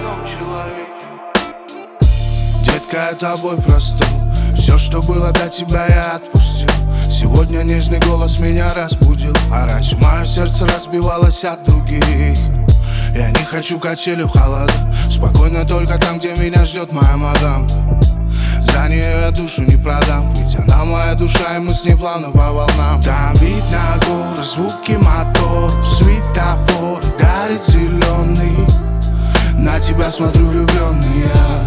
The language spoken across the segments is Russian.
одном человеке. Детка, я тобой простыл. Все, что было до тебя, я отпустил. Сегодня нежный голос меня разбудил, а раньше мое сердце разбивалось от других. Я не хочу качели в холода, спокойно только там, где меня ждет моя мадам. За нее я душу не продам, ведь она моя душа, и мы с ней плавно по волнам. Там вид на горы, звуки мотор, светофор горит зеленый. На тебя смотрю влюбленный я.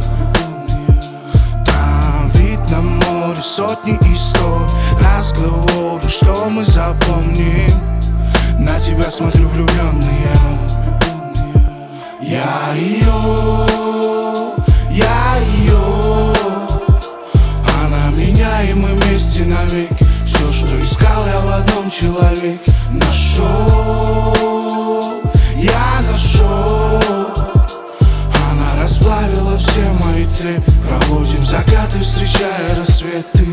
Там вид на море, сотни историй, разговоры, что мы запомним. На тебя смотрю влюбленный я. Я ее, она меня, и мы вместе навеки. Все, что искал я в одном человеке, нашел, я нашел. Она расплавила все мои цепи. Проводим закаты, встречая рассветы.